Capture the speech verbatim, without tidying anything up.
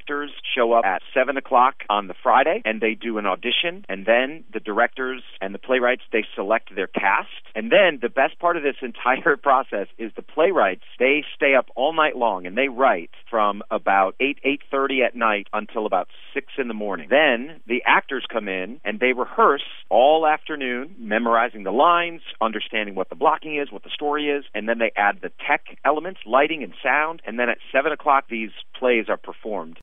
actors show up at seven o'clock on the Friday, and they do an audition, and then the directors and the playwrights, they select their cast. And then the best part of this entire process is the playwrights, they stay up all night long, and they write from about eight, eight thirty at night until about six in the morning. Then the actors come in, and they rehearse all afternoon, memorizing the lines, understanding what the blocking is, what the story is, and then they add the tech elements, lighting and sound, and then at seven o'clock these plays are performed.